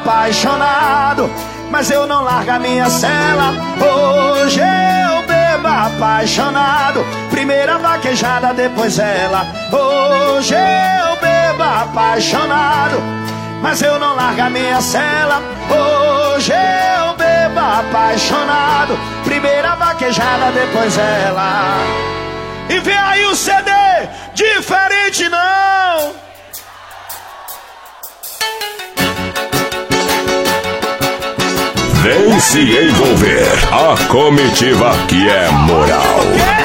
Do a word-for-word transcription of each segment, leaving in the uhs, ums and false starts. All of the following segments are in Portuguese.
apaixonado, mas eu não largo a minha cela. Hoje eu bebo apaixonado, primeira vaquejada, depois ela. Hoje eu bebo apaixonado, mas eu não largo a minha cela. Hoje eu bebo apaixonado, primeira vaquejada, depois ela. E vem aí o C D, diferente não. Vem se envolver, a comitiva que é moral.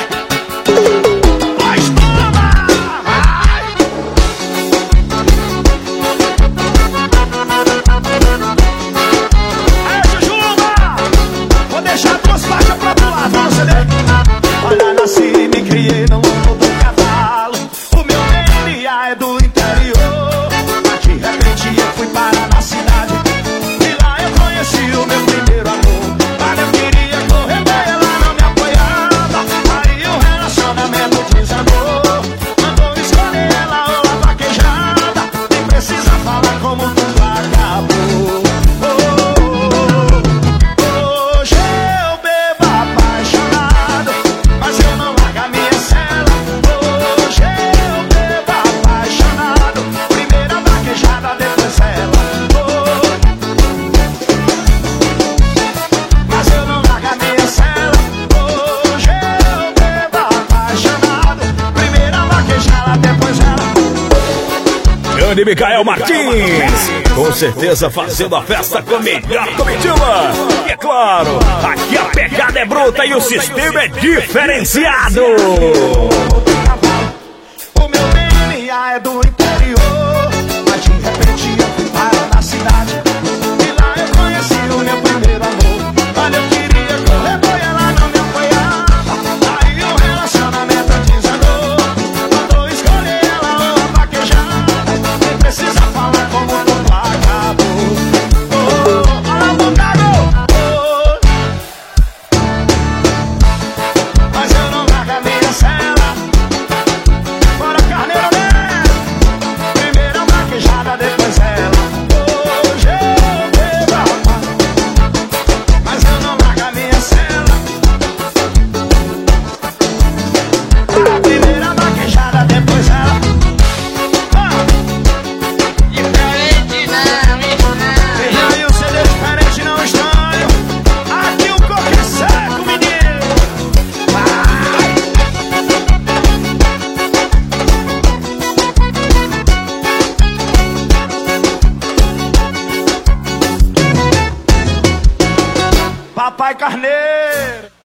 Vou deixar duas faixas pra pular, vamos C D. Olha, nasci, me criei no lombo do cavalo. O meu D N A é do interior, mas de repente eu fui parar na cidade. E lá eu conheci o meu primeiro amor. Mas eu queria correr bem, ela não me apoiava. Aí o relacionamento desandou. Mandou escolher ela ou a vaquejada. Nem precisa falar como tudo acabou. Hoje eu bebo apaixonado, mas eu não largo a minha cela. Hoje eu bebo apaixonado, primeira vaquejada, depois ela. Mas eu não largo a minha cela. Hoje eu bebo apaixonado, primeira vaquejada, depois ela. Grande Micael Martins, com certeza fazendo a festa com a melhor comitiva. E é claro, aqui a pegada é bruta e o sistema é diferenciado. O meu D N A é do interior, mas de repente eu fui parar na cidade. E lá eu conheci o meu primeiro amor. Olha, eu queria correr boi, ela não me apoiava. Aí o relacionamento desandou. Mandou escolher ela ou a vaquejada. Nem precisa falar como tudo acabou. Oh, olha o Montago. Oh, mas eu não largo a minha cela. Bora, Carneiro, né? Primeira vaquejada, depois ela. Hoje eu bebo apaixonado, mas eu não largo a minha cela. Bora, primeira vaquejada, depois ela. Ah, Diferente não, e aí o C D diferente não estranho. Aqui o coco é seco, menino. Vai. Papai Carneiro.